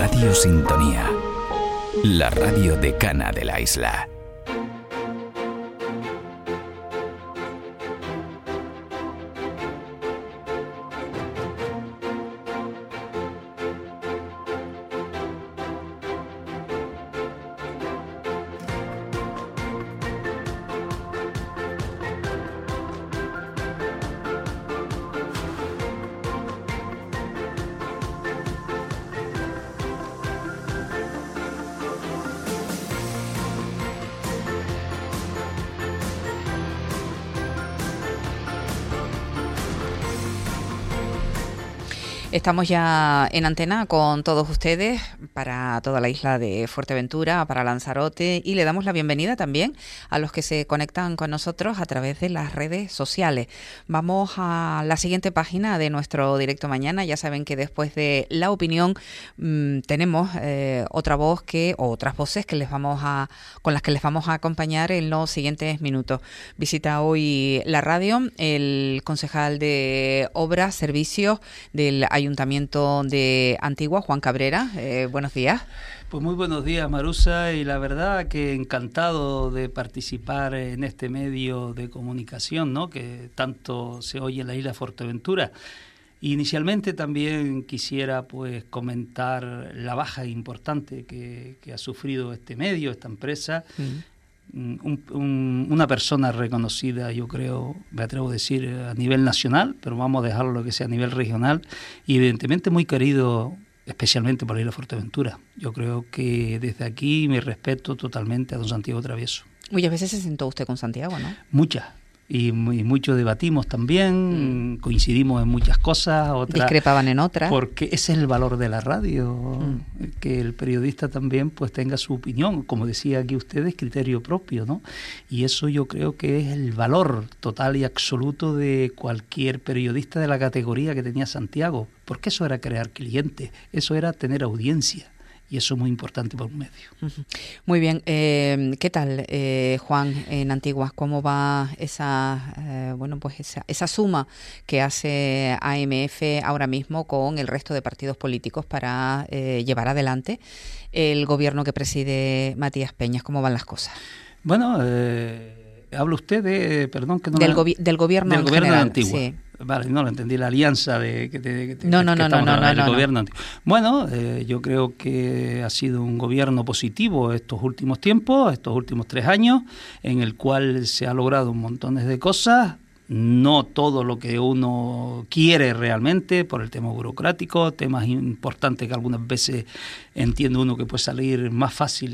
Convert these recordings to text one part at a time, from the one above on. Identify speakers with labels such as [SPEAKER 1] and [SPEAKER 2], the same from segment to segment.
[SPEAKER 1] Radio Sintonía, la radio decana de la isla.
[SPEAKER 2] Estamos ya en antena con todos ustedes para toda la isla de Fuerteventura, para Lanzarote, y le damos la bienvenida también a los que se conectan con nosotros a través de las redes sociales. Vamos a la siguiente página de nuestro directo mañana. Ya saben que después de la opinión tenemos otra voz o otras voces que con las que les vamos a acompañar en los siguientes minutos. Visita hoy la radio el concejal de Obras, Servicios del Ayuntamiento de Antigua, Juan Cabrera. Buenos días.
[SPEAKER 3] Pues muy buenos días, Marusa, y la verdad que encantado de participar en este medio de comunicación, ¿no?, que tanto se oye en la isla de Fuerteventura. Inicialmente también quisiera pues comentar la baja importante que ha sufrido este medio, esta empresa. Una persona reconocida, yo creo, me atrevo a decir, a nivel nacional, pero vamos a dejarlo lo que sea a nivel regional, y evidentemente muy querido, especialmente por la isla de Fuerteventura. Yo creo que desde aquí mi respeto totalmente a don Santiago Travieso.
[SPEAKER 2] Muchas veces se sentó usted con Santiago, ¿no?
[SPEAKER 3] Muchas. Y mucho debatimos también, coincidimos en muchas cosas, otras
[SPEAKER 2] discrepaban en otras.
[SPEAKER 3] Porque ese es el valor de la radio, que el periodista también pues tenga su opinión, como decía aquí ustedes, criterio propio, ¿no? Y eso yo creo que es el valor total y absoluto de cualquier periodista de la categoría que tenía Santiago, porque eso era crear clientes, eso era tener audiencia. Y eso es muy importante para un medio.
[SPEAKER 2] Muy bien. ¿Qué tal, Juan, en Antigua? ¿Cómo va esa suma que hace AMF ahora mismo con el resto de partidos políticos para llevar adelante el gobierno que preside Matías Peñas? ¿Cómo van las cosas?
[SPEAKER 3] Bueno, habla usted de, perdón, que no
[SPEAKER 2] del gobierno en general,
[SPEAKER 3] de Antigua.
[SPEAKER 2] Sí.
[SPEAKER 3] Vale, no lo entendí, la alianza que
[SPEAKER 2] no,
[SPEAKER 3] gobierno. Bueno, yo creo que ha sido un gobierno positivo estos últimos tiempos, estos últimos 3 años, en el cual se ha logrado un montón de cosas. No todo lo que uno quiere realmente por el tema burocrático, temas importantes que algunas veces entiende uno que puede salir más fácil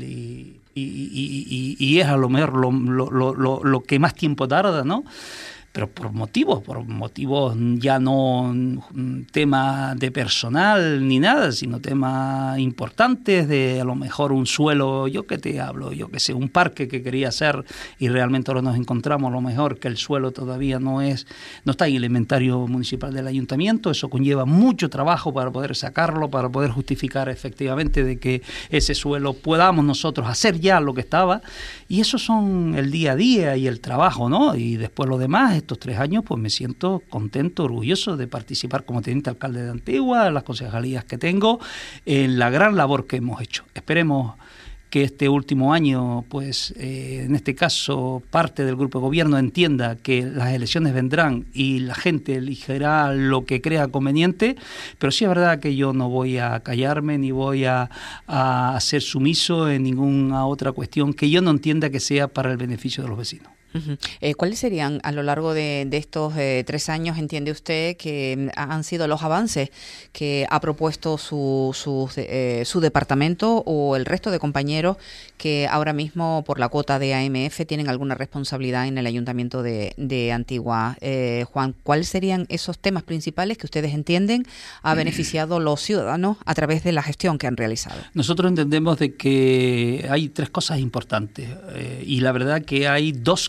[SPEAKER 3] y es a lo mejor lo que más tiempo tarda, ¿no? Pero por motivos ya no tema de personal ni nada, sino temas importantes de a lo mejor un suelo, yo que sé, un parque que quería hacer y realmente ahora nos encontramos a lo mejor que el suelo todavía no está en el inventario municipal del ayuntamiento. Eso conlleva mucho trabajo para poder sacarlo, para poder justificar efectivamente de que ese suelo podamos nosotros hacer ya lo que estaba, y eso son el día a día y el trabajo, ¿no? Y después lo demás, estos 3 años, pues me siento contento, orgulloso de participar como teniente alcalde de Antigua, en las concejalías que tengo, en la gran labor que hemos hecho. Esperemos que este último año, pues en este caso, parte del grupo de gobierno entienda que las elecciones vendrán y la gente elegirá lo que crea conveniente, pero sí es verdad que yo no voy a callarme ni voy a ser sumiso en ninguna otra cuestión que yo no entienda que sea para el beneficio de los vecinos.
[SPEAKER 2] ¿Cuáles serían a lo largo de estos 3 años, entiende usted, que han sido los avances que ha propuesto su departamento o el resto de compañeros que ahora mismo por la cuota de AMF tienen alguna responsabilidad en el Ayuntamiento de Antigua? Juan, ¿cuáles serían esos temas principales que ustedes entienden ha beneficiado a los ciudadanos a través de la gestión que han realizado?
[SPEAKER 3] Nosotros entendemos de que hay 3 cosas importantes y la verdad que hay 2 que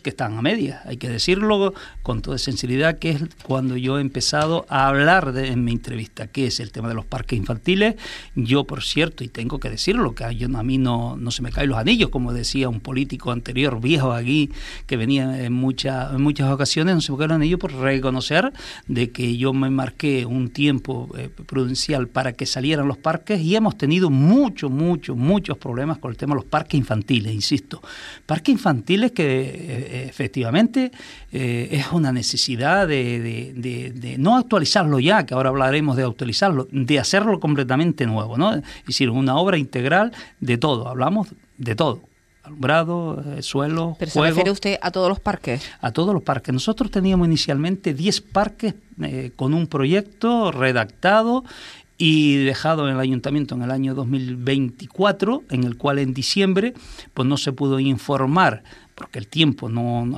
[SPEAKER 3] que están a medias, hay que decirlo con toda sinceridad, que es cuando yo he empezado a hablar en mi entrevista, que es el tema de los parques infantiles. Yo, por cierto, y tengo que decirlo, que a mí no se me caen los anillos, como decía un político anterior, viejo aquí, que venía en muchas ocasiones, no se me caen los anillos por reconocer de que yo me marqué un tiempo prudencial para que salieran los parques, y hemos tenido muchos problemas con el tema de los parques infantiles, insisto. Parques infantiles que efectivamente es una necesidad de no actualizarlo ya, que ahora hablaremos de actualizarlo, de hacerlo completamente nuevo, ¿no? Es decir, una obra integral de todo, hablamos de todo. Alumbrado, suelo,
[SPEAKER 2] ¿Pero
[SPEAKER 3] juego.
[SPEAKER 2] se refiere usted a todos los parques?
[SPEAKER 3] A todos los parques. Nosotros teníamos inicialmente 10 parques con un proyecto redactado y dejado en el ayuntamiento en el año 2024, en el cual en diciembre pues no se pudo informar, porque el tiempo no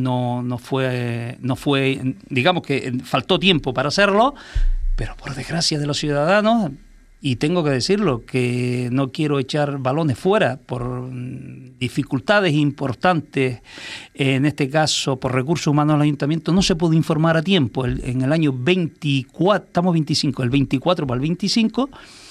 [SPEAKER 3] fue, digamos que faltó tiempo para hacerlo, pero por desgracia de los ciudadanos, y tengo que decirlo, que no quiero echar balones fuera por dificultades importantes, en este caso por recursos humanos del ayuntamiento, no se pudo informar a tiempo. En el año 24, estamos 25, el 24 para el 25,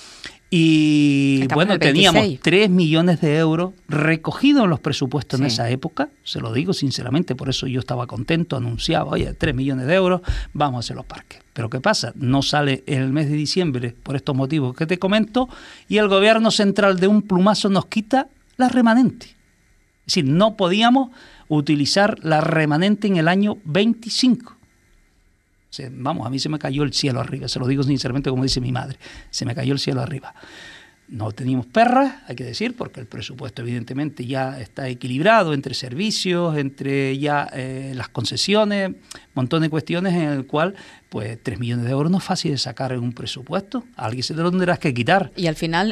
[SPEAKER 3] y
[SPEAKER 2] estamos
[SPEAKER 3] bueno, teníamos 3 millones de euros recogidos en los presupuestos en esa época, se lo digo sinceramente, por eso yo estaba contento, anunciaba, oye, 3 millones de euros, vamos a hacer los parques. Pero ¿qué pasa? No sale en el mes de diciembre por estos motivos que te comento, y el gobierno central de un plumazo nos quita la remanente. Es decir, no podíamos utilizar la remanente en el año 25. Vamos, a mí se me cayó el cielo arriba, se lo digo sinceramente como dice mi madre, se me cayó el cielo arriba. No teníamos perras, hay que decir, porque el presupuesto evidentemente ya está equilibrado entre servicios, entre ya las concesiones, un montón de cuestiones en el cual pues 3 millones de euros no es fácil de sacar en un presupuesto, alguien se te lo tendrás que quitar.
[SPEAKER 2] Y al final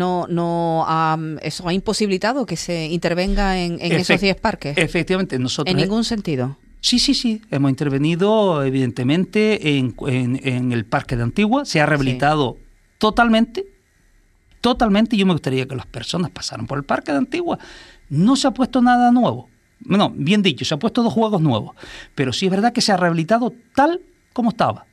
[SPEAKER 2] eso ha imposibilitado que se intervenga en esos 10 parques.
[SPEAKER 3] Efectivamente, nosotros...
[SPEAKER 2] ¿En ningún sentido?
[SPEAKER 3] Sí, hemos intervenido evidentemente en el Parque de Antigua, se ha rehabilitado totalmente, y yo me gustaría que las personas pasaran por el Parque de Antigua. No se ha puesto nada nuevo, no, bien dicho, se han puesto 2 juegos nuevos, pero sí es verdad que se ha rehabilitado tal como estaba,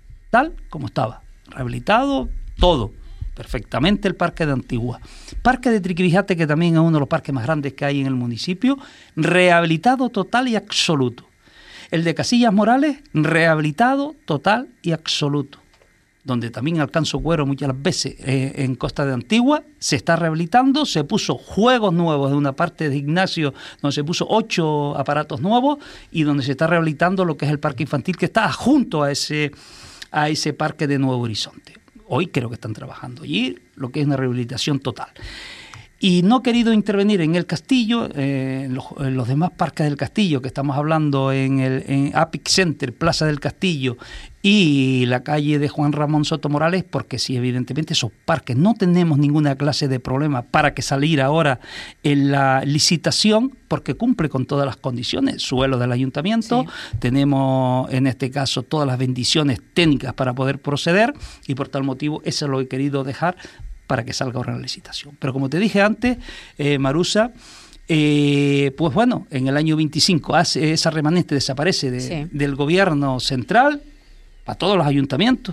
[SPEAKER 3] rehabilitado todo, perfectamente el Parque de Antigua. Parque de Triquibijate, que también es uno de los parques más grandes que hay en el municipio, rehabilitado total y absoluto. El de Casillas Morales, rehabilitado total y absoluto. Donde también Alcanzo Cuero muchas veces en Costa de Antigua se está rehabilitando, se puso juegos nuevos de una parte de Ignacio, donde se puso 8 aparatos nuevos, y donde se está rehabilitando lo que es el parque infantil, que está junto a ese parque de Nuevo Horizonte. Hoy creo que están trabajando allí lo que es una rehabilitación total. Y no he querido intervenir en el Castillo, en los demás parques del Castillo, que estamos hablando en Apic Center, Plaza del Castillo y la calle de Juan Ramón Soto Morales, porque sí, evidentemente esos parques no tenemos ninguna clase de problema para que salir ahora en la licitación, porque cumple con todas las condiciones, suelo del ayuntamiento, tenemos en este caso todas las bendiciones técnicas para poder proceder, y por tal motivo eso lo he querido dejar para que salga ahora la licitación. Pero como te dije antes, Marusa, pues bueno, en el año 25 esa remanente desaparece del gobierno central para todos los ayuntamientos.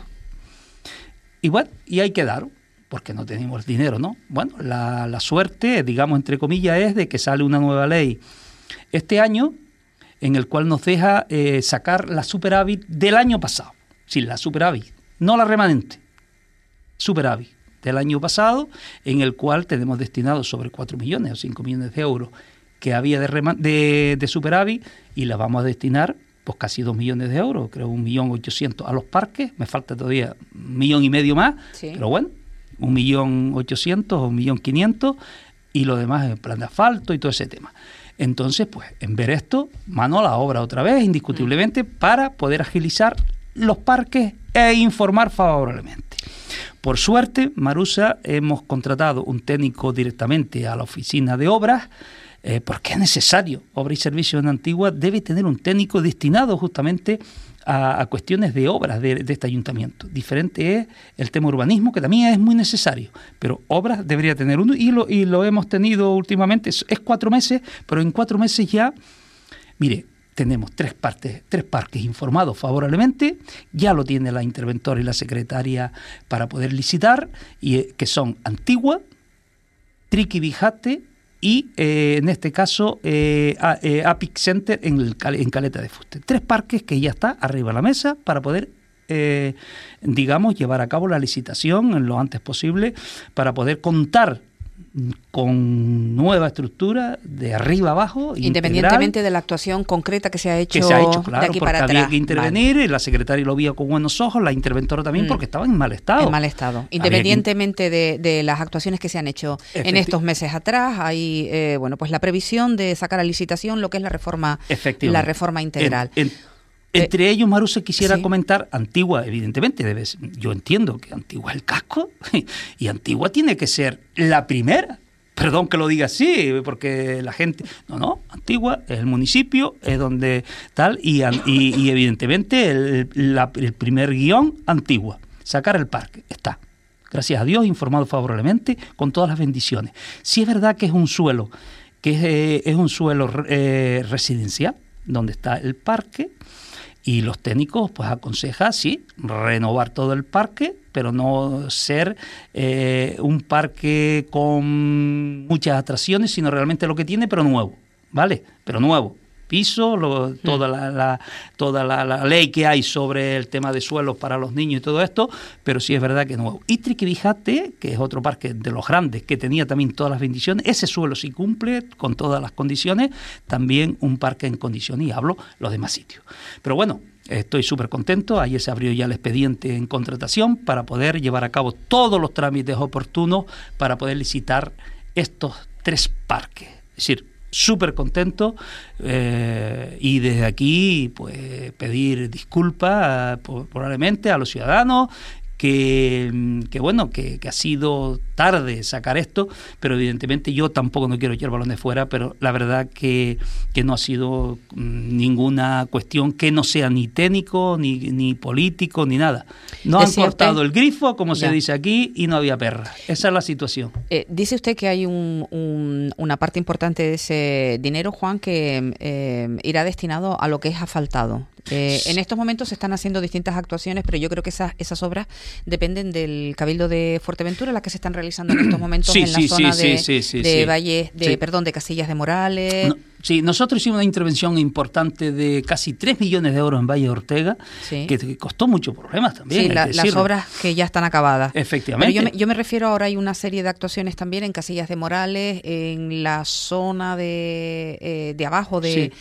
[SPEAKER 3] Y bueno, y ahí quedaron, porque no tenemos dinero, ¿no? Bueno, la suerte, digamos, entre comillas, es de que sale una nueva ley este año en el cual nos deja sacar la superávit del año pasado. Sí, la superávit, no la remanente, superávit del año pasado, en el cual tenemos destinado sobre 4 millones o 5 millones de euros que había de superávit, y la vamos a destinar pues casi 2 millones de euros, creo 1.800.000 a los parques, me falta todavía 1,5 millones más, pero bueno, 1.800.000 o 1.500.000, y lo demás es el plan de asfalto y todo ese tema. Entonces, pues en ver esto, mano a la obra otra vez, indiscutiblemente, para poder agilizar los parques e informar favorablemente. Por suerte, Marusa, hemos contratado un técnico directamente a la oficina de obras, porque es necesario. Obra y Servicios en Antigua debe tener un técnico destinado justamente a cuestiones de obras de este ayuntamiento. Diferente es el tema urbanismo, que también es muy necesario, pero obras debería tener uno, y lo hemos tenido últimamente. Es 4 meses, pero en 4 meses ya Mire, tenemos tres parques informados favorablemente, ya lo tiene la interventora y la secretaria para poder licitar, que son Antigua, Triquivijate y en este caso Apic Center en Caleta de Fuste. 3 parques que ya está arriba de la mesa para poder llevar a cabo la licitación en lo antes posible, para poder contar con nueva estructura de arriba abajo,
[SPEAKER 2] independientemente de la actuación concreta que se ha hecho,
[SPEAKER 3] claro,
[SPEAKER 2] de aquí para atrás.
[SPEAKER 3] Había que intervenir, vale. La secretaria lo vio con buenos ojos, la interventora también, porque estaba en mal estado.
[SPEAKER 2] En mal estado. Independientemente de las actuaciones que se han hecho en estos meses atrás, hay pues la previsión de sacar a licitación lo que es la reforma integral.
[SPEAKER 3] Entre ellos, Maru, se quisiera comentar Antigua, evidentemente, yo entiendo que Antigua es el casco y Antigua tiene que ser la primera. Perdón que lo diga así, porque la gente... No, Antigua es el municipio, es donde tal, y evidentemente el primer guión, Antigua, sacar el parque, está. Gracias a Dios, informado favorablemente, con todas las bendiciones. Sí es verdad que es un suelo, residencial, donde está el parque, y los técnicos pues aconsejan, sí, renovar todo el parque, pero no ser un parque con muchas atracciones, sino realmente lo que tiene, pero nuevo, ¿vale? Pero nuevo. Piso, toda la ley que hay sobre el tema de suelos para los niños y todo esto, pero sí es verdad que es nuevo. Y Triquivijate, que es otro parque de los grandes, que tenía también todas las bendiciones, ese suelo sí cumple con todas las condiciones, también un parque en condiciones, y hablo los demás sitios. Pero bueno, estoy súper contento, ayer se abrió ya el expediente en contratación para poder llevar a cabo todos los trámites oportunos para poder licitar estos 3 parques, es decir, súper contento y desde aquí pues pedir disculpas probablemente a los ciudadanos que ha sido tarde sacar esto, pero evidentemente yo tampoco no quiero echar balones fuera, pero la verdad que no ha sido ninguna cuestión que no sea ni técnico, ni político, ni nada. No han cortado el grifo, como se dice aquí, y no había perra. Esa es la situación.
[SPEAKER 2] Dice usted que hay una parte importante de ese dinero, Juan, que irá destinado a lo que es asfaltado. En estos momentos se están haciendo distintas actuaciones, pero yo creo que esas obras dependen del Cabildo de Fuerteventura, las que se están realizando en estos momentos en la zona de Valles, de Casillas de Morales.
[SPEAKER 3] Sí, nosotros hicimos una intervención importante de casi 3 millones de euros en Valle de Ortega, que costó muchos problemas también.
[SPEAKER 2] Sí, las obras que ya están acabadas.
[SPEAKER 3] Efectivamente.
[SPEAKER 2] Pero yo me refiero ahora, hay una serie de actuaciones también en Casillas de Morales, en la zona de abajo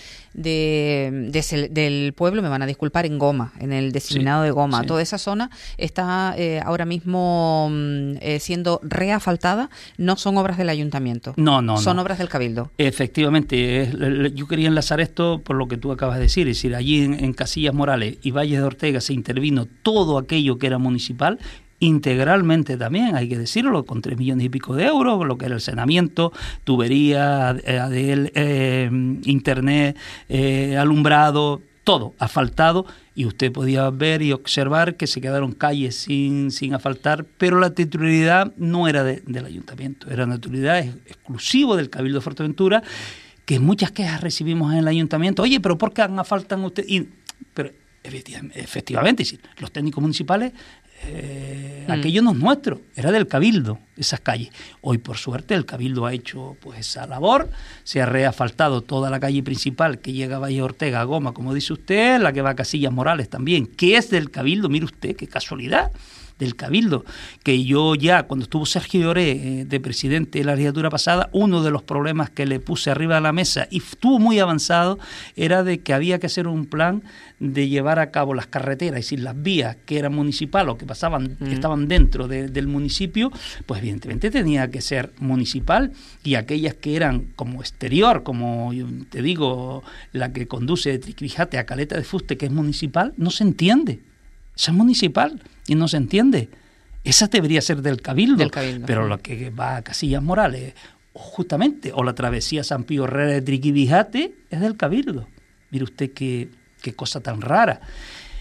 [SPEAKER 2] del pueblo, me van a disculpar, en Goma, en el diseminado de Goma. Toda esa zona está ahora mismo siendo reasfaltada. No son obras del ayuntamiento. No. Son obras del Cabildo.
[SPEAKER 3] Efectivamente. Yo quería enlazar esto por lo que tú acabas de decir. Es decir, allí en Casillas Morales y Valles de Ortega se intervino todo aquello que era municipal, integralmente también, hay que decirlo, con 3 millones y pico de euros, lo que era el saneamiento, tubería, ADL, internet, alumbrado, todo asfaltado, y usted podía ver y observar que se quedaron calles sin asfaltar, pero la titularidad no era del ayuntamiento, era una titularidad exclusiva del Cabildo de Fuerteventura, que muchas quejas recibimos en el ayuntamiento. Oye, pero ¿por qué asfaltan ustedes? Pero efectivamente, los técnicos municipales, aquello no es nuestro, era del Cabildo, esas calles. Hoy, por suerte, el Cabildo ha hecho pues esa labor, se ha reasfaltado toda la calle principal que llega a Valle de Ortega, a Goma, como dice usted, la que va a Casillas Morales también, que es del Cabildo. Mire usted, qué casualidad, del Cabildo, que yo ya, cuando estuvo Sergio Lloré de presidente de la legislatura pasada, uno de los problemas que le puse arriba de la mesa, y estuvo muy avanzado, era de que había que hacer un plan de llevar a cabo las carreteras, es decir, las vías que eran municipales o que pasaban, que estaban dentro del municipio, pues evidentemente tenía que ser municipal, y aquellas que eran como exterior, como yo te digo, la que conduce de Triquivijate a Caleta de Fuste, que es municipal, no se entiende. Esa es municipal y no se entiende. Esa debería ser del Cabildo. Pero lo que va a Casillas Morales, justamente, o la travesía San Pío Herrera de Triquivijate, es del Cabildo. Mire usted qué cosa tan rara.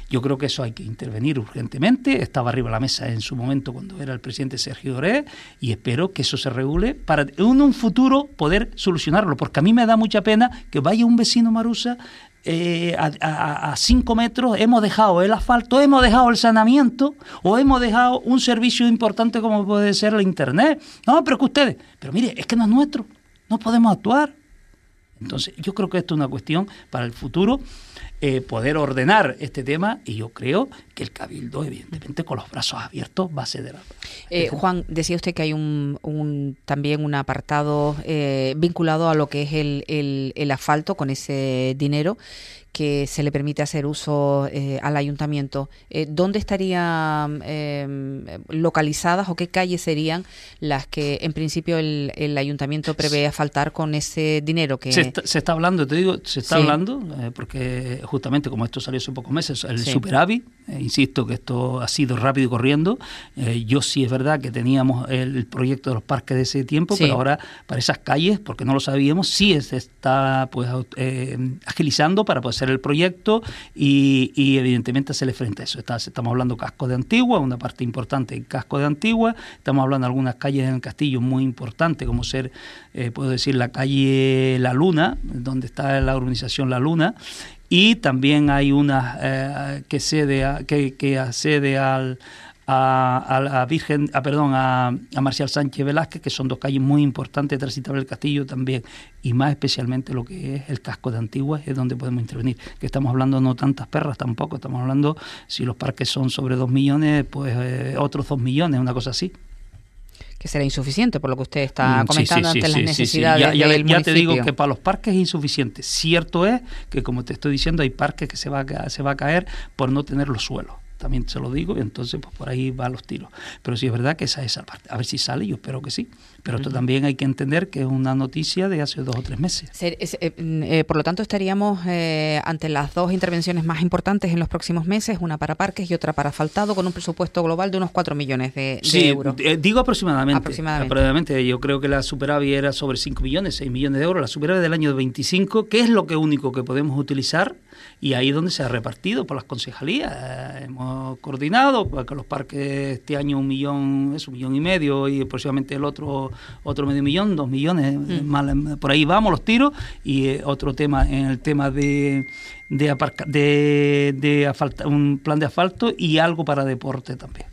[SPEAKER 3] Yo creo que eso hay que intervenir urgentemente. Estaba arriba de la mesa en su momento cuando era el presidente Sergio Doré, y espero que eso se regule para en un futuro poder solucionarlo, porque a mí me da mucha pena que vaya un vecino Marusa a 5 metros, hemos dejado el asfalto, hemos dejado el saneamiento o hemos dejado un servicio importante como puede ser la internet. No, pero que ustedes, pero mire, es que no es nuestro, no podemos actuar. Entonces yo creo que esto es una cuestión para el futuro, poder ordenar este tema, y yo creo que el Cabildo, evidentemente, con los brazos abiertos va a ceder.
[SPEAKER 2] Juan, decía usted que hay también un apartado vinculado a lo que es el asfalto, con ese dinero que se le permite hacer uso al ayuntamiento. ¿Dónde estarían localizadas o qué calles serían las que en principio el ayuntamiento prevé asfaltar con ese dinero? Que
[SPEAKER 3] se está hablando, te digo, hablando, porque justamente como esto salió hace pocos meses, el superávit, insisto que esto ha sido rápido y corriendo. Yo sí es verdad que teníamos el proyecto de los parques de ese tiempo, pero ahora para esas calles, porque no lo sabíamos, sí se está pues agilizando para poder hacer el proyecto y evidentemente hacerle frente a eso. Estamos hablando casco de Antigua, una parte importante del casco de Antigua, estamos hablando de algunas calles en el Castillo muy importantes, como ser, puedo decir, la calle La Luna, donde está la urbanización La Luna, y también hay una que accede a la Virgen, a Marcial Sánchez Velázquez, que son dos calles muy importantes, transitables del Castillo también, y más especialmente lo que es el casco de Antigua, es donde podemos intervenir, que estamos hablando no tantas perras tampoco, estamos hablando, si los parques son sobre 2 millones, pues otros 2 millones, una cosa así.
[SPEAKER 2] Que será insuficiente, por lo que usted está comentando, ante las necesidades del municipio.
[SPEAKER 3] Ya te digo que para los parques es insuficiente. Cierto es que, como te estoy diciendo, hay parques que se va a caer por no tener los suelos. También se lo digo, y entonces pues por ahí van los tiros. Pero sí es verdad que esa es esa parte. A ver si sale, yo espero que sí. Pero esto también hay que entender que es una noticia de hace 2 o 3 meses.
[SPEAKER 2] Por lo tanto, estaríamos ante las 2 intervenciones más importantes en los próximos meses, una para parques y otra para asfaltado, con un presupuesto global de unos 4 millones de euros.
[SPEAKER 3] Digo aproximadamente. Yo creo que la superávit era sobre 5 millones, 6 millones de euros. La superávit del año 25, que es lo único que podemos utilizar, y ahí es donde se ha repartido por las concejalías. Hemos coordinado porque los parques este año 1 millón, es 1,5 millones, y aproximadamente el otro medio millón, 2 millones, por ahí vamos los tiros. Y otro tema, en el tema de un plan de asfalto y algo para deporte también.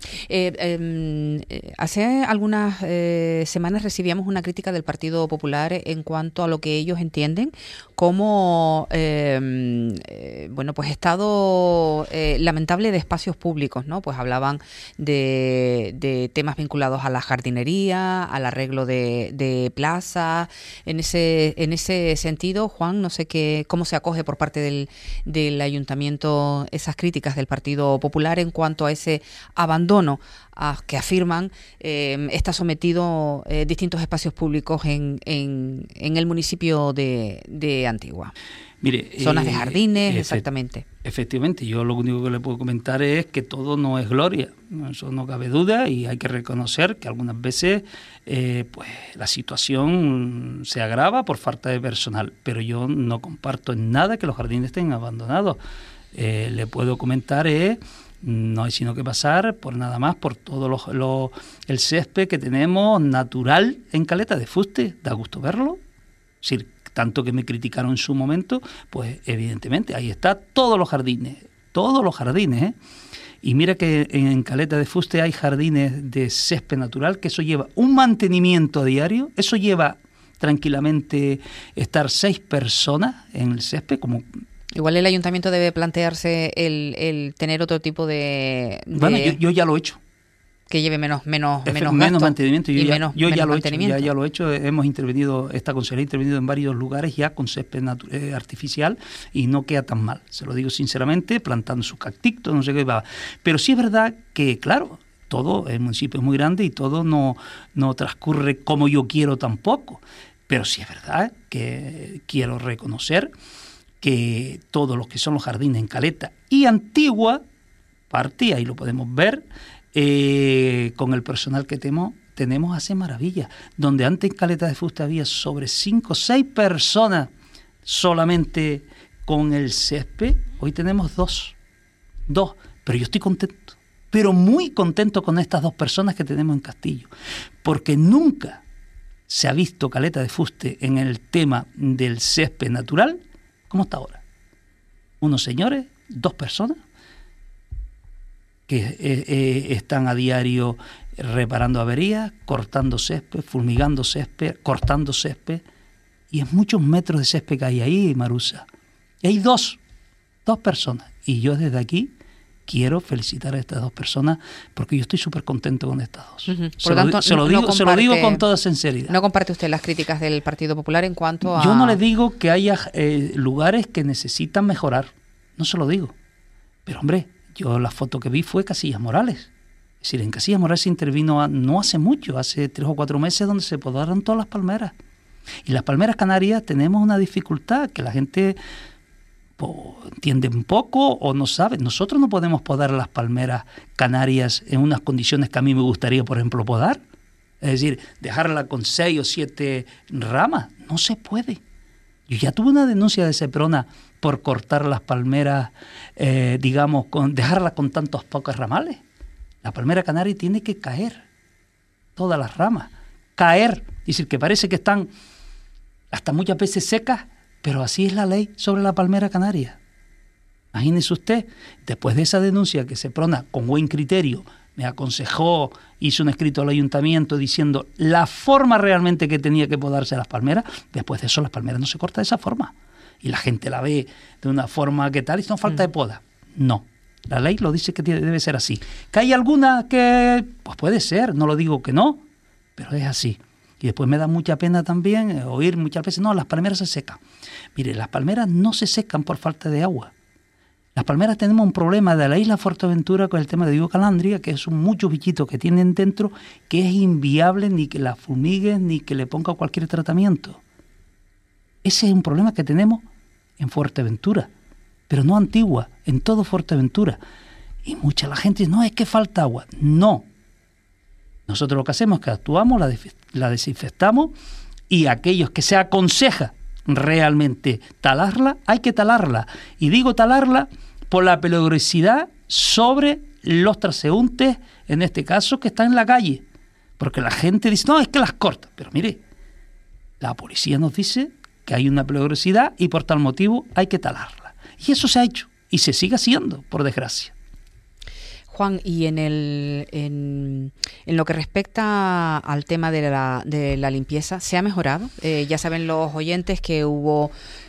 [SPEAKER 2] Hace algunas semanas recibíamos una crítica del Partido Popular en cuanto a lo que ellos entienden como pues estado lamentable de espacios públicos, ¿no? Pues hablaban de temas vinculados a la jardinería, al arreglo de plazas. En ese sentido, Juan, no sé cómo se acoge por parte del ayuntamiento esas críticas del Partido Popular en cuanto a ese abandono que afirman está sometido distintos espacios públicos en el municipio de Antigua.
[SPEAKER 3] Mire,
[SPEAKER 2] zonas de jardines, exactamente.
[SPEAKER 3] Efectivamente, yo lo único que le puedo comentar es que todo no es gloria, eso no cabe duda, y hay que reconocer que algunas veces pues la situación se agrava por falta de personal, pero yo no comparto en nada que los jardines estén abandonados. Le puedo comentar no hay sino que pasar por nada más por todo el césped que tenemos natural en Caleta de Fuste. Da gusto verlo. Es decir, tanto que me criticaron en su momento, pues evidentemente ahí está todos los jardines. Y mira que en Caleta de Fuste hay jardines de césped natural, que eso lleva un mantenimiento diario, eso lleva tranquilamente estar 6 personas en el césped, como...
[SPEAKER 2] Igual el ayuntamiento debe plantearse el tener otro tipo de...
[SPEAKER 3] Bueno, yo ya lo he hecho.
[SPEAKER 2] Que lleve menos
[SPEAKER 3] mantenimiento. Yo ya lo he hecho. Hemos intervenido, esta consejería ha intervenido en varios lugares ya con césped artificial y no queda tan mal. Se lo digo sinceramente, plantando sus cactictos, no sé qué va. Pero sí es verdad que, claro, el municipio es muy grande y todo no transcurre como yo quiero tampoco. Pero sí es verdad que quiero reconocer que todos los que son los jardines en Caleta y Antigua, parte, ahí lo podemos ver, con el personal que tenemos hace maravilla. Donde antes en Caleta de Fuste había sobre 5 o 6 personas solamente con el césped, hoy tenemos 2. 2, pero yo estoy contento, pero muy contento con estas 2 personas que tenemos en Castillo, porque nunca se ha visto caleta de fuste en el tema del césped natural como está ahora. Unos señores, 2 personas, que están a diario reparando averías, cortando césped, fulmigando césped, cortando césped, y es muchos metros de césped que hay ahí, Marusa. Y hay 2 personas, y yo desde aquí quiero felicitar a estas 2 personas porque yo estoy súper contento con estas 2.
[SPEAKER 2] Uh-huh. Se lo
[SPEAKER 3] digo con toda sinceridad.
[SPEAKER 2] ¿No comparte usted las críticas del Partido Popular en cuanto a...?
[SPEAKER 3] Yo no le digo que haya lugares que necesitan mejorar, no se lo digo. Pero hombre, yo la foto que vi fue Casillas Morales. Es decir, en Casillas Morales se intervino no hace mucho, hace 3 o 4 meses, donde se podaron todas las palmeras. Y las palmeras canarias tenemos una dificultad que la gente entiende un poco o no sabe. Nosotros no podemos podar las palmeras canarias en unas condiciones que a mí me gustaría, por ejemplo, podar. Es decir, dejarla con 6 o 7 ramas. No se puede. Yo ya tuve una denuncia de Seprona por cortar las palmeras, dejarlas con tantos pocos ramales. La palmera canaria tiene que caer, todas las ramas, caer. Es decir, que parece que están hasta muchas veces secas, pero así es la ley sobre la palmera canaria. Imagínese usted, después de esa denuncia que Seprona, con buen criterio, me aconsejó, hizo un escrito al ayuntamiento diciendo la forma realmente que tenía que podarse las palmeras, después de eso las palmeras no se cortan de esa forma. Y la gente la ve de una forma que tal, y no falta de poda. No, la ley lo dice que debe ser así. ¿Que hay alguna que...? Pues puede ser, no lo digo que no, pero es así. Y después me da mucha pena también oír muchas veces, no, las palmeras se secan. Mire, las palmeras no se secan por falta de agua. Las palmeras tenemos un problema de la isla Fuerteventura con el tema de Biocalandria, que son muchos bichitos que tienen dentro, que es inviable ni que la fumigues ni que le ponga cualquier tratamiento. Ese es un problema que tenemos en Fuerteventura, pero no Antigua, en todo Fuerteventura. Y mucha la gente dice, no, es que falta agua. No. Nosotros lo que hacemos es que actuamos, la desinfectamos, y aquellos que se aconseja realmente talarla, hay que talarla. Y digo talarla por la peligrosidad sobre los transeúntes, en este caso, que están en la calle. Porque la gente dice, no, es que las corta. Pero mire, la policía nos dice que hay una peligrosidad y por tal motivo hay que talarla. Y eso se ha hecho y se sigue haciendo, por desgracia.
[SPEAKER 2] Juan, y en lo que respecta al tema de la limpieza, ¿se ha mejorado? Ya saben los oyentes que hubo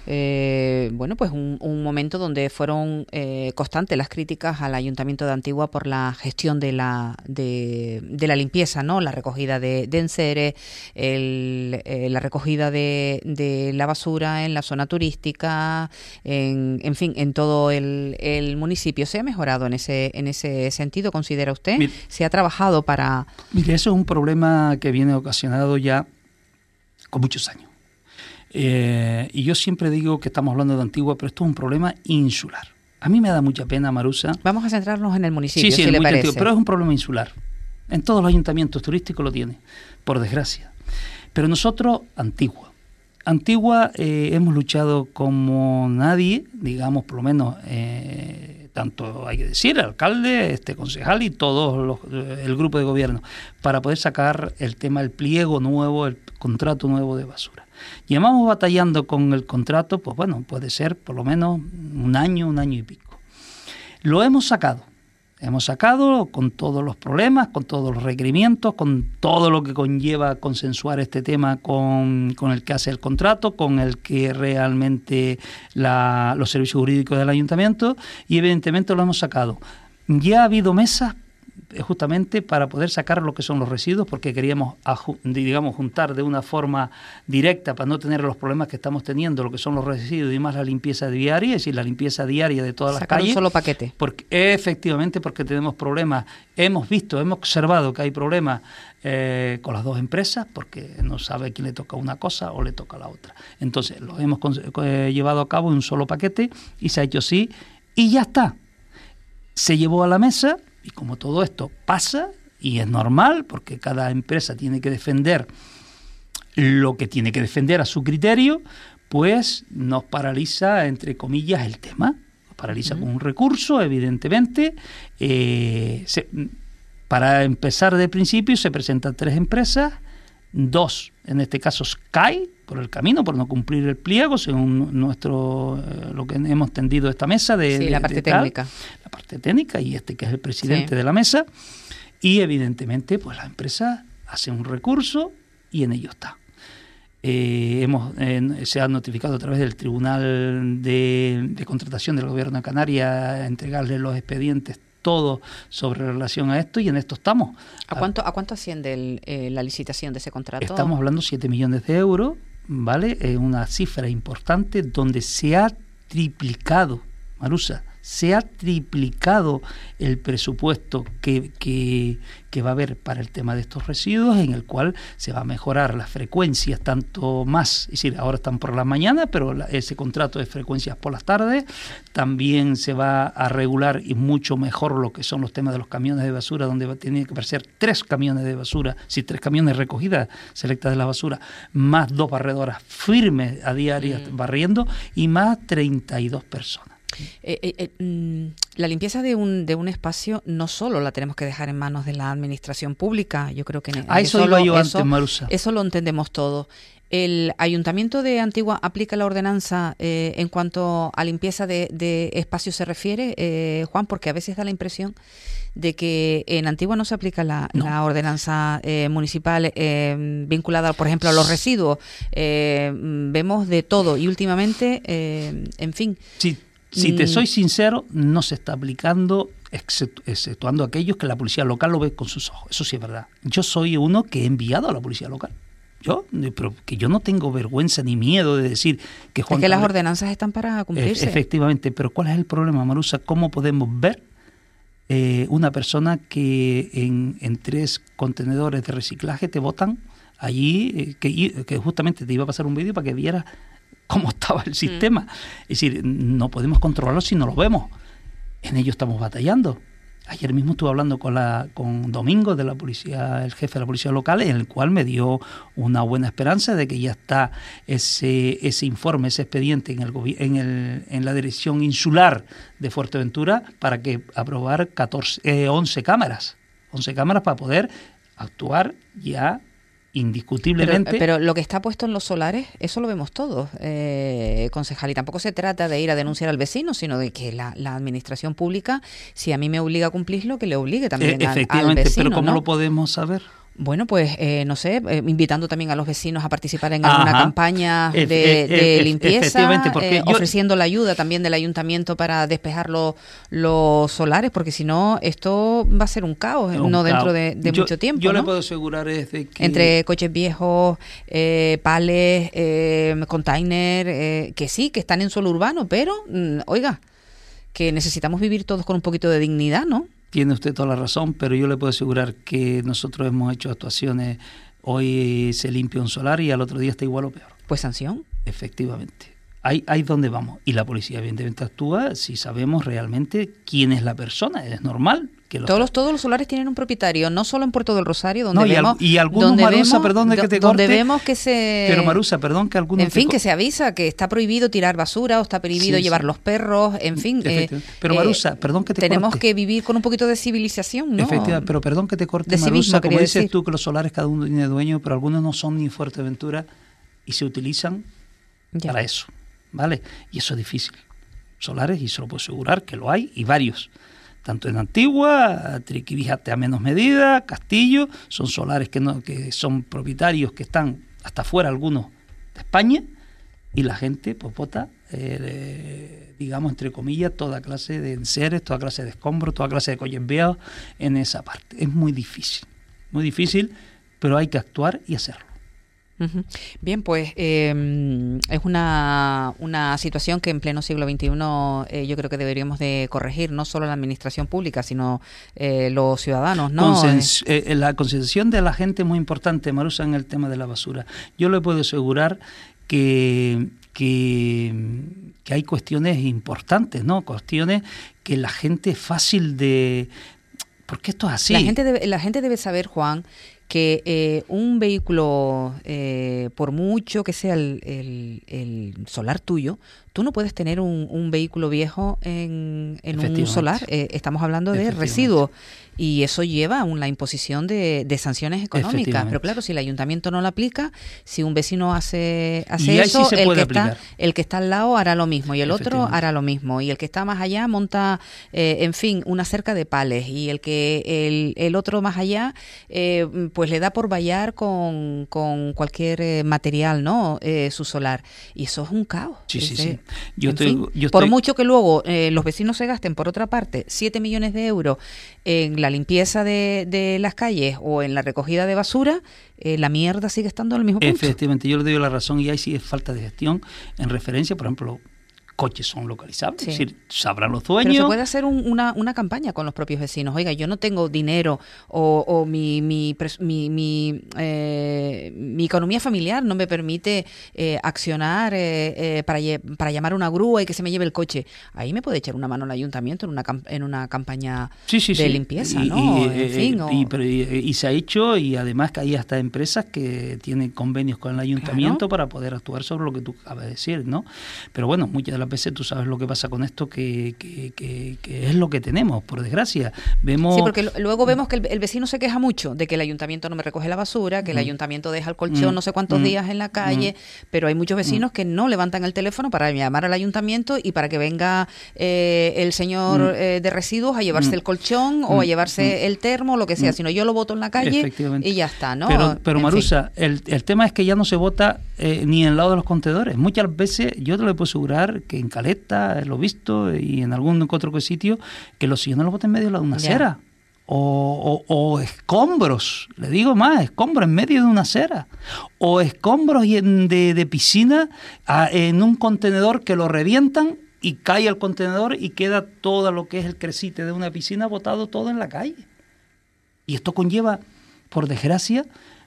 [SPEAKER 2] pues un momento donde fueron constantes las críticas al Ayuntamiento de Antigua por la gestión de la limpieza, ¿no? La recogida de enseres, la recogida de la basura en la zona turística, en fin, en todo el municipio. ¿Se ha mejorado en ese sentido, considera usted?
[SPEAKER 3] Mire,
[SPEAKER 2] ¿se ha trabajado para...?
[SPEAKER 3] Mire, eso es un problema que viene ocasionado ya con muchos años. Y yo siempre digo que estamos hablando de Antigua, pero esto es un problema insular. A mí me da mucha pena, Marusa.
[SPEAKER 2] Vamos a centrarnos en el municipio,
[SPEAKER 3] sí,
[SPEAKER 2] si le parece.
[SPEAKER 3] Antiguo, pero es un problema insular. En todos los ayuntamientos turísticos lo tiene, por desgracia. Pero nosotros, Antigua hemos luchado como nadie, digamos, por lo menos, tanto hay que decir, el alcalde, concejal y todo el grupo de gobierno, para poder sacar el tema, el pliego nuevo, el contrato nuevo de basura. Llevamos batallando con el contrato, pues bueno, puede ser por lo menos un año y pico. Lo hemos sacado con todos los problemas, con todos los requerimientos, con todo lo que conlleva consensuar este tema con el que hace el contrato, con el que realmente los servicios jurídicos del ayuntamiento, y evidentemente lo hemos sacado. Ya ha habido mesas justamente para poder sacar lo que son los residuos, porque queríamos, digamos, juntar de una forma directa para no tener los problemas que estamos teniendo, lo que son los residuos y más la limpieza diaria, es decir, la limpieza diaria de todas las calles.
[SPEAKER 2] Un solo paquete.
[SPEAKER 3] Porque, efectivamente, porque tenemos problemas. Hemos observado que hay problemas con las 2 empresas, porque no sabe quién le toca una cosa o le toca la otra. Entonces, lo hemos llevado a cabo en un solo paquete y se ha hecho así y ya está. Se llevó a la mesa. Y como todo esto pasa, y es normal, porque cada empresa tiene que defender lo que tiene que defender a su criterio, pues nos paraliza, entre comillas, el tema. paraliza con un recurso, evidentemente. Para empezar de principio se presentan 3 empresas, 2 en este caso caen por el camino por no cumplir el pliego según lo que hemos tendido esta mesa
[SPEAKER 2] la parte técnica.
[SPEAKER 3] La parte técnica, y que es el presidente de la mesa, y evidentemente pues la empresa hace un recurso y en ello está. Se ha notificado a través del Tribunal de Contratación del Gobierno de Canarias a entregarle los expedientes todo sobre relación a esto, y en esto estamos.
[SPEAKER 2] ¿A cuánto asciende la licitación de ese contrato?
[SPEAKER 3] Estamos hablando de 7 millones de euros, ¿vale? Es una cifra importante donde se ha triplicado, Marusa, se ha triplicado el presupuesto que va a haber para el tema de estos residuos, en el cual se va a mejorar las frecuencias tanto más, es decir, ahora están por la mañana, pero ese contrato de frecuencias por las tardes. También se va a regular y mucho mejor lo que son los temas de los camiones de basura, donde tienen que aparecer 3 camiones de basura, 3 camiones recogidas selectas de la basura, más 2 barredoras firmes a diario barriendo, y más 32 personas.
[SPEAKER 2] La limpieza de un espacio no solo la tenemos que dejar en manos de la administración pública. Yo creo que
[SPEAKER 3] eso iba yo antes, Marusa.
[SPEAKER 2] Eso lo entendemos todo. ¿El Ayuntamiento de Antigua aplica la ordenanza en cuanto a limpieza de espacios se refiere, Juan? Porque a veces da la impresión de que en Antigua no se aplica la ordenanza municipal vinculada, por ejemplo, a los residuos. Vemos de todo y últimamente, en fin...
[SPEAKER 3] Sí. Si te soy sincero, no se está aplicando, exceptuando aquellos que la policía local lo ve con sus ojos. Eso sí es verdad. Yo soy uno que he enviado a la policía local. Pero que yo no tengo vergüenza ni miedo de decir que Juan...
[SPEAKER 2] Es que las ordenanzas están para cumplirse.
[SPEAKER 3] Efectivamente, pero ¿cuál es el problema, Marusa? ¿Cómo podemos ver una persona que en 3 contenedores de reciclaje te botan allí, que justamente te iba a pasar un vídeo para que vieras cómo estaba el sistema? Es decir, no podemos controlarlo si no lo vemos. En ello estamos batallando. Ayer mismo estuve hablando con Domingo de la policía, el jefe de la policía local, en el cual me dio una buena esperanza de que ya está ese informe, ese expediente en la dirección insular de Fuerteventura para que aprobar 11 cámaras. 11 cámaras para poder actuar ya indiscutiblemente.
[SPEAKER 2] Pero lo que está puesto en los solares, eso lo vemos todos, concejal, y tampoco se trata de ir a denunciar al vecino, sino de que la administración pública, si a mí me obliga a cumplirlo, que le obligue también al vecino.
[SPEAKER 3] Pero ¿cómo
[SPEAKER 2] lo
[SPEAKER 3] podemos saber?
[SPEAKER 2] Bueno, pues no sé, invitando también a los vecinos a participar en alguna campaña de limpieza, ofreciendo la ayuda también del ayuntamiento para despejar los solares, porque si no, esto va a ser un caos, dentro de mucho tiempo.
[SPEAKER 3] Yo le puedo asegurar de que...
[SPEAKER 2] Entre coches viejos, pales, container, que sí, que están en suelo urbano, pero, oiga, que necesitamos vivir todos con un poquito de dignidad, ¿no?
[SPEAKER 3] Tiene usted toda la razón, pero yo le puedo asegurar que nosotros hemos hecho actuaciones. Hoy se limpia un solar y al otro día está igual o peor.
[SPEAKER 2] Pues sanción.
[SPEAKER 3] Efectivamente. Ahí donde vamos. Y la policía evidentemente actúa si sabemos realmente quién es la persona. Es normal que
[SPEAKER 2] todos los solares tienen un propietario, no solo en Puerto del Rosario, donde vemos...
[SPEAKER 3] Y algunos, Marusa, perdón de que te corte...
[SPEAKER 2] Donde vemos que se...
[SPEAKER 3] Pero Marusa, perdón que algunos...
[SPEAKER 2] En fin, que se avisa que está prohibido tirar basura o está prohibido llevar los perros, en fin...
[SPEAKER 3] pero Marusa, perdón que te
[SPEAKER 2] tenemos
[SPEAKER 3] corte.
[SPEAKER 2] Que vivir con un poquito de civilización, ¿no?
[SPEAKER 3] Efectivamente, pero perdón que te corte, Marusa, como dices tú, que los solares cada uno tiene dueño, pero algunos no son ni Fuerteventura y se utilizan para eso, ¿vale? Y eso es difícil. Solares, y se lo puedo asegurar que lo hay, y varios. Tanto en Antigua, Triquibíjate a menos medida, Castillo, son solares que son propietarios que están hasta fuera algunos de España, y la gente pues bota, digamos, entre comillas, toda clase de enseres, toda clase de escombros, toda clase de collembeados en esa parte. Es muy difícil, pero hay que actuar y hacerlo.
[SPEAKER 2] Bien, pues es una situación que en pleno siglo XXI yo creo que deberíamos de corregir, no solo la administración pública, sino los ciudadanos, ¿no?
[SPEAKER 3] La concienciación de la gente es muy importante, Marusa, en el tema de la basura. Yo le puedo asegurar que hay cuestiones importantes, ¿no? Cuestiones que la gente es fácil de... Porque esto es así.
[SPEAKER 2] La gente debe saber, Juan, que un vehículo, por mucho que sea el solar tuyo, tú no puedes tener un vehículo viejo en un solar. Estamos hablando de residuos. Y eso lleva a una imposición de sanciones económicas. Pero claro, si el ayuntamiento no lo aplica, si un vecino hace eso,
[SPEAKER 3] sí
[SPEAKER 2] el que está al lado hará lo mismo y el otro hará lo mismo. Y el que está más allá monta, en fin, una cerca de pales. Y el otro más allá, pues le da por vallar con cualquier material, ¿no? Su solar. Y eso es un caos.
[SPEAKER 3] Sí.
[SPEAKER 2] Por mucho que luego los vecinos se gasten, por otra parte, 7 millones de euros en la limpieza de las calles o en la recogida de basura, la mierda sigue estando en el mismo punto.
[SPEAKER 3] Efectivamente, yo le doy la razón y ahí sí es falta de gestión en referencia, por ejemplo, coches son localizables, es decir, sabrán los dueños.
[SPEAKER 2] Pero se puede hacer una campaña con los propios vecinos. Oiga, yo no tengo dinero o mi economía familiar no me permite accionar para llamar a una grúa y que se me lleve el coche. Ahí me puede echar una mano el ayuntamiento en una campaña de limpieza, ¿no?
[SPEAKER 3] Y se ha hecho, y además que hay hasta empresas que tienen convenios con el ayuntamiento para poder actuar sobre lo que tú acabas de decir, ¿no? Pero bueno, muchas de las veces tú sabes lo que pasa con esto, que es lo que tenemos, por desgracia.
[SPEAKER 2] Sí, porque luego vemos que el vecino se queja mucho de que el ayuntamiento no me recoge la basura, que el ayuntamiento deja el colchón no sé cuántos días en la calle, pero hay muchos vecinos que no levantan el teléfono para llamar al ayuntamiento y para que venga el señor de residuos a llevarse el colchón o a llevarse el termo, lo que sea, sino yo lo boto en la calle y ya está, ¿no?
[SPEAKER 3] Pero Marusa, el tema es que ya no se vota ni en el lado de los contenedores. Muchas veces, yo te lo puedo asegurar, que en Caleta, lo he visto, y en algún otro sitio, que los sillones los botan en medio de una acera. O escombros, le digo más, escombros en medio de una acera. O escombros de piscina en un contenedor que lo revientan y cae al contenedor y queda todo lo que es el crecite de una piscina botado todo en la calle. Y esto conlleva, por desgracia,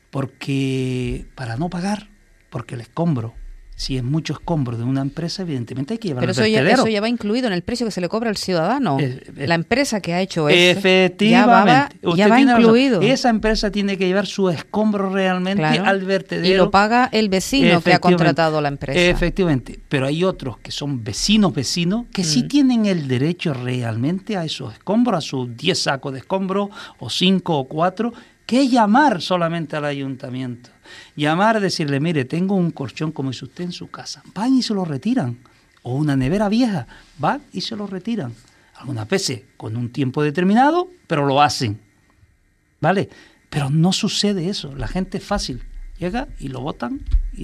[SPEAKER 3] porque para no pagar, porque el escombro, si es mucho escombro de una empresa, evidentemente hay que llevarlo al vertedero.
[SPEAKER 2] Pero eso ya va incluido en el precio que se le cobra al ciudadano. La empresa que ha hecho eso
[SPEAKER 3] efectivamente,
[SPEAKER 2] ya va incluido.
[SPEAKER 3] Esa empresa tiene que llevar su escombro realmente al vertedero.
[SPEAKER 2] Y lo paga el vecino que ha contratado la empresa.
[SPEAKER 3] Efectivamente, pero hay otros que son vecinos que sí tienen el derecho realmente a esos escombros, a sus 10 sacos de escombros, o 5 o 4, que llamar solamente al ayuntamiento. Llamar, decirle, mire, tengo un colchón como dice usted en su casa. Van y se lo retiran. O una nevera vieja, van y se lo retiran. Algunas veces con un tiempo determinado, pero lo hacen. ¿Vale? Pero no sucede eso. La gente es fácil. Llega y lo botan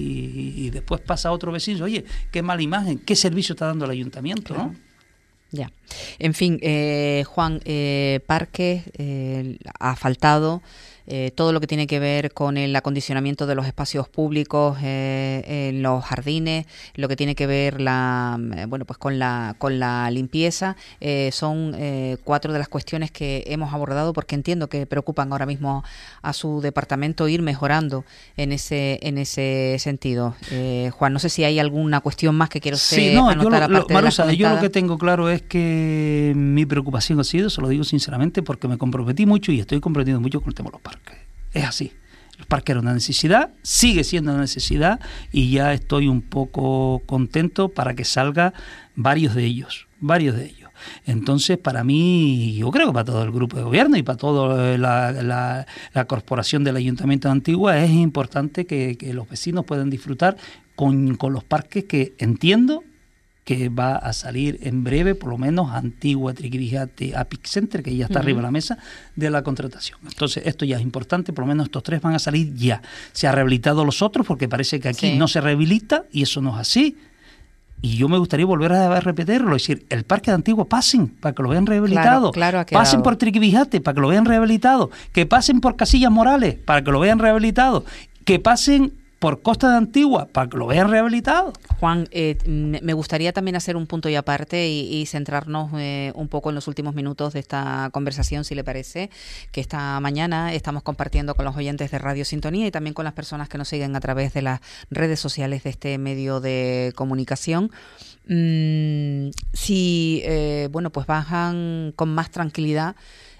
[SPEAKER 3] y después pasa a otro vecino. Oye, qué mala imagen, qué servicio está dando el ayuntamiento, ¿no?
[SPEAKER 2] Ya. En fin, Juan, parques, asfaltado, todo lo que tiene que ver con el acondicionamiento de los espacios públicos, en los jardines, lo que tiene que ver pues con la limpieza, son 4 de las cuestiones que hemos abordado, porque entiendo que preocupan ahora mismo a su departamento ir mejorando en ese sentido. Juan, no sé si hay alguna cuestión más que quiero anotar aparte
[SPEAKER 3] Marusa,
[SPEAKER 2] de
[SPEAKER 3] yo lo que tengo claro es que mi preocupación ha sido, se lo digo sinceramente, porque me comprometí mucho y estoy comprometido mucho con el tema de los parques. Es así. Los parques eran una necesidad, sigue siendo una necesidad, y ya estoy un poco contento para que salga varios de ellos. Entonces, para mí, yo creo que para todo el grupo de gobierno y para toda la corporación del Ayuntamiento de Antigua, es importante que los vecinos puedan disfrutar con los parques que entiendo que va a salir en breve, por lo menos Antigua, Triquibijate, Apic Center, que ya está arriba de la mesa de la contratación. Entonces, esto ya es importante, por lo menos estos 3 van a salir ya. Se ha rehabilitado los otros, porque parece que aquí no se rehabilita, y eso no es así. Y yo me gustaría volver a repetirlo, es decir, el Parque de Antigua pasen para que lo vean rehabilitado, pasen por Triquibijate para que lo vean rehabilitado, que pasen por Casillas Morales para que lo vean rehabilitado, que pasen por Costa de Antigua para que lo vean rehabilitado.
[SPEAKER 2] Juan, me gustaría también hacer un punto y aparte y centrarnos un poco en los últimos minutos de esta conversación, si le parece, que esta mañana estamos compartiendo con los oyentes de Radio Sintonía y también con las personas que nos siguen a través de las redes sociales de este medio de comunicación. Si pues bajan con más tranquilidad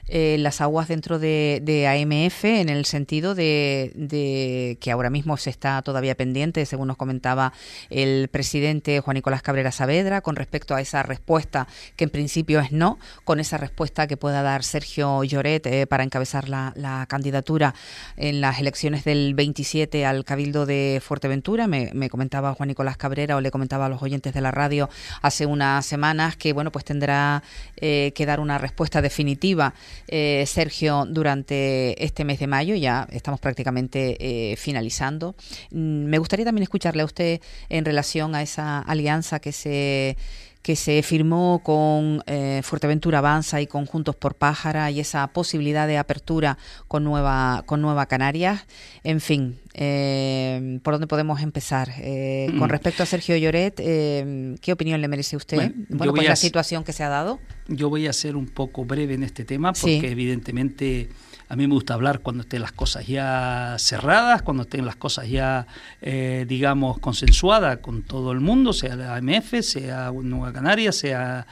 [SPEAKER 2] las aguas dentro de AMF, en el sentido de que ahora mismo se está todavía pendiente, según nos comentaba el presidente Juan Nicolás Cabrera Saavedra, con respecto a esa respuesta que en principio es no, con esa respuesta que pueda dar Sergio Lloret para encabezar la candidatura en las elecciones del 27 al Cabildo de Fuerteventura. Me comentaba Juan Nicolás Cabrera, o le comentaba a los oyentes de la radio hace unas semanas, que bueno, pues tendrá que dar una respuesta definitiva Sergio durante este mes de mayo. Ya estamos prácticamente finalizando. Me gustaría también escucharle a usted en relación a esa alianza que se firmó con Fuerteventura Avanza y con Juntos por Pájara, y esa posibilidad de apertura con Nueva Canarias. En fin, ¿por dónde podemos empezar? Con respecto a Sergio Lloret, ¿qué opinión le merece usted? Bueno, pues la situación que se ha dado.
[SPEAKER 3] Yo voy a ser un poco breve en este tema, porque sí, evidentemente a mí me gusta hablar cuando estén las cosas ya cerradas, cuando estén las cosas ya, digamos, consensuadas con todo el mundo, sea la AMF, sea Nueva Canarias, sea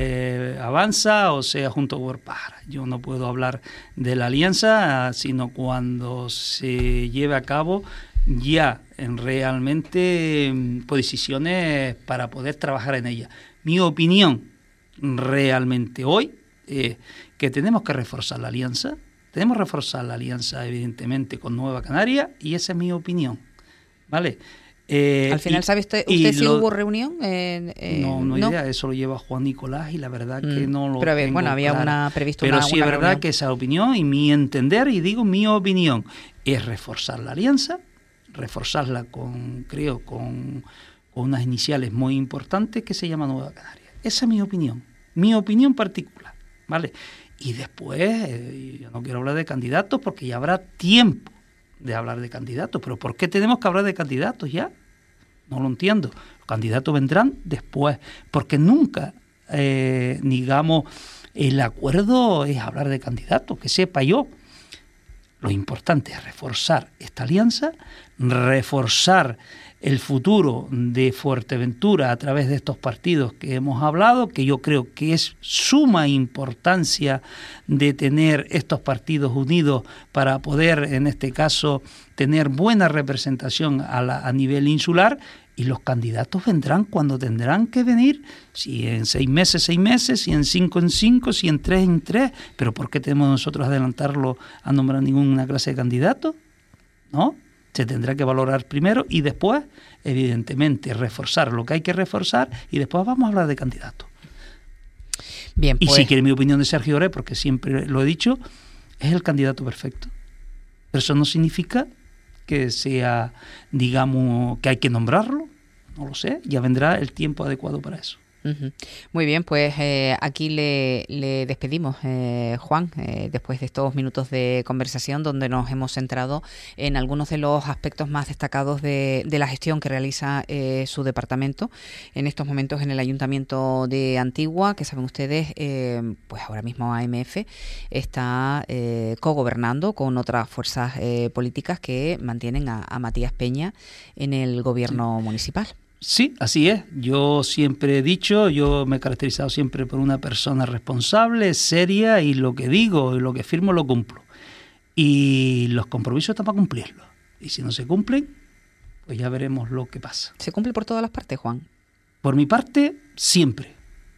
[SPEAKER 3] Avanza o sea Juntos por Pájara. Yo no puedo hablar de la alianza, sino cuando se lleve a cabo ya realmente decisiones para poder trabajar en ella. Mi opinión realmente hoy es que tenemos que reforzar la alianza. Tenemos que reforzar la alianza, evidentemente, con Nueva Canaria, y esa es mi opinión, ¿vale?
[SPEAKER 2] Al final, ¿sabe usted si hubo reunión?
[SPEAKER 3] No hay idea, eso lo lleva Juan Nicolás, y la verdad que no lo tengo
[SPEAKER 2] bueno, había
[SPEAKER 3] claro.
[SPEAKER 2] previsto
[SPEAKER 3] pero
[SPEAKER 2] una
[SPEAKER 3] sí es verdad
[SPEAKER 2] reunión.
[SPEAKER 3] Que esa opinión, y mi entender, y digo mi opinión, es reforzar la alianza, reforzarla con unas iniciales muy importantes que se llama Nueva Canaria. Esa es mi opinión particular, ¿vale? Y después, yo no quiero hablar de candidatos porque ya habrá tiempo de hablar de candidatos. ¿Pero por qué tenemos que hablar de candidatos ya? No lo entiendo. Los candidatos vendrán después, porque nunca, digamos, el acuerdo es hablar de candidatos, que sepa yo. Lo importante es reforzar esta alianza, reforzar el futuro de Fuerteventura a través de estos partidos que hemos hablado, que yo creo que es suma importancia de tener estos partidos unidos para poder, en este caso, tener buena representación a nivel insular. Y los candidatos vendrán cuando tendrán que venir, si en 6 meses, 6 meses, si en 5 en 5, si en 3 en 3. ¿Pero por qué tenemos nosotros adelantarlo a nombrar ninguna clase de candidato? ¿No? Se tendrá que valorar primero y después, evidentemente, reforzar lo que hay que reforzar, y después vamos a hablar de candidatos.
[SPEAKER 2] Bien, pues,
[SPEAKER 3] y si quiere mi opinión de Sergio Lloret, porque siempre lo he dicho, es el candidato perfecto. Pero eso no significa que sea, digamos, que hay que nombrarlo, no lo sé, ya vendrá el tiempo adecuado para eso.
[SPEAKER 2] Uh-huh. Muy bien, pues aquí le despedimos, Juan, después de estos minutos de conversación donde nos hemos centrado en algunos de los aspectos más destacados de la gestión que realiza su departamento en estos momentos en el Ayuntamiento de Antigua, que saben ustedes, pues ahora mismo AMF está cogobernando con otras fuerzas políticas que mantienen a Matías Peña en el gobierno municipal.
[SPEAKER 3] Sí, así es. Yo siempre he dicho, yo me he caracterizado siempre por una persona responsable, seria, y lo que digo y lo que firmo lo cumplo. Y los compromisos están para cumplirlos. Y si no se cumplen, pues ya veremos lo que pasa.
[SPEAKER 2] ¿Se cumple por todas las partes, Juan?
[SPEAKER 3] Por mi parte, siempre.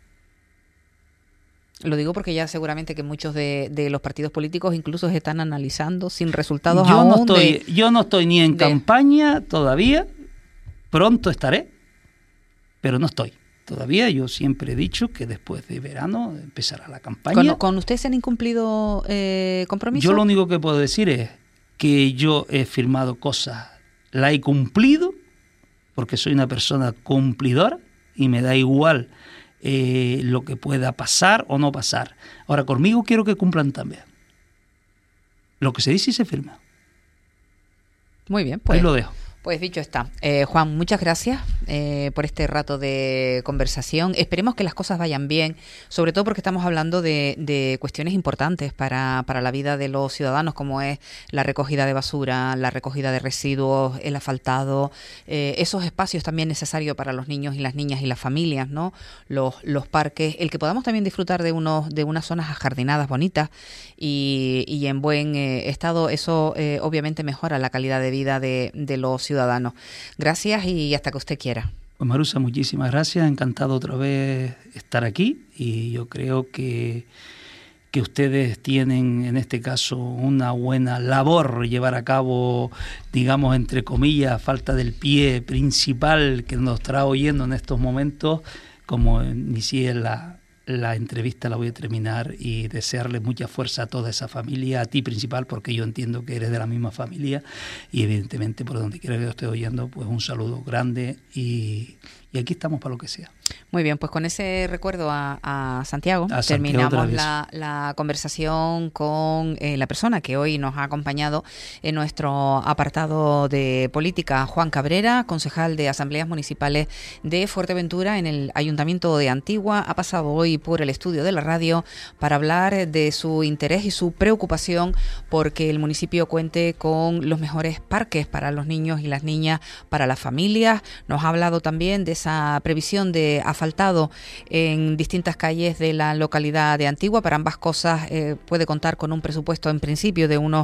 [SPEAKER 2] Lo digo porque ya seguramente que muchos de los partidos políticos incluso se están analizando sin resultados aún.
[SPEAKER 3] Yo no estoy ni en campaña todavía. Pronto estaré, pero no estoy. Todavía yo siempre he dicho que después de verano empezará la campaña.
[SPEAKER 2] ¿Con usted se han incumplido compromisos?
[SPEAKER 3] Yo lo único que puedo decir es que yo he firmado cosas, la he cumplido, porque soy una persona cumplidora y me da igual lo que pueda pasar o no pasar. Ahora, conmigo quiero que cumplan también. Lo que se dice y se firma.
[SPEAKER 2] Muy bien, pues
[SPEAKER 3] ahí lo dejo.
[SPEAKER 2] Pues dicho está. Juan, muchas gracias por este rato de conversación. Esperemos que las cosas vayan bien, sobre todo porque estamos hablando de cuestiones importantes para la vida de los ciudadanos, como es la recogida de basura, la recogida de residuos, el asfaltado, esos espacios también necesarios para los niños y las niñas y las familias, ¿no? Los parques, el que podamos también disfrutar de unas zonas ajardinadas bonitas y en buen estado. Eso obviamente mejora la calidad de vida de los ciudadanos. Gracias y hasta que usted quiera.
[SPEAKER 3] Pues Marusa, muchísimas gracias, encantado otra vez estar aquí, y yo creo que ustedes tienen en este caso una buena labor llevar a cabo, digamos entre comillas, falta del pie principal que nos está oyendo en estos momentos. Como inicié la entrevista, la voy a terminar y desearle mucha fuerza a toda esa familia, a ti principal, porque yo entiendo que eres de la misma familia, y evidentemente por donde quiera que lo esté oyendo, pues un saludo grande, y aquí estamos para lo que sea.
[SPEAKER 2] Muy bien, pues con ese recuerdo a Santiago terminamos la conversación con la persona que hoy nos ha acompañado en nuestro apartado de política, Juan Cabrera, concejal de Asambleas Municipales de Fuerteventura en el Ayuntamiento de Antigua. Ha pasado hoy por el estudio de la radio para hablar de su interés y su preocupación porque el municipio cuente con los mejores parques para los niños y las niñas, para las familias. Nos ha hablado también de esa previsión de asfaltado en distintas calles de la localidad de Antigua. Para ambas cosas puede contar con un presupuesto en principio de unos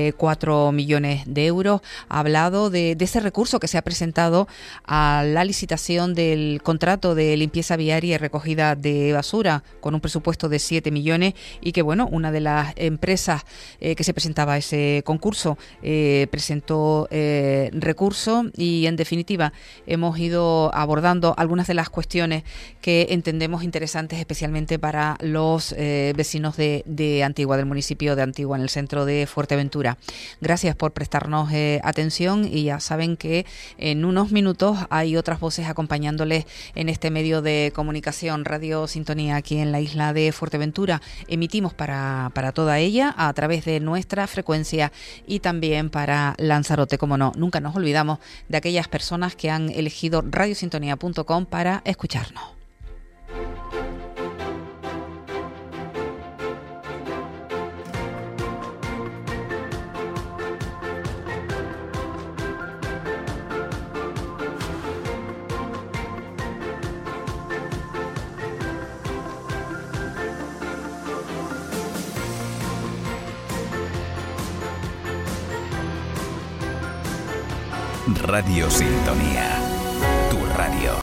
[SPEAKER 2] 4 millones de euros. Ha hablado de ese recurso que se ha presentado a la licitación del contrato de limpieza viaria y recogida de basura con un presupuesto de 7 millones y que, bueno, una de las empresas que se presentaba a ese concurso presentó recurso, y en definitiva hemos ido abordando algunas de las cuestiones que entendemos interesantes especialmente para los vecinos de Antigua, del municipio de Antigua, en el centro de Fuerteventura. Gracias por prestarnos atención, y ya saben que en unos minutos hay otras voces acompañándoles en este medio de comunicación, Radio Sintonía, aquí en la isla de Fuerteventura. Emitimos para toda ella a través de nuestra frecuencia y también para Lanzarote, como no. Nunca nos olvidamos de aquellas personas que han elegido radiosintonía.com para escucharnos.
[SPEAKER 1] Radio Sintonía, tu radio.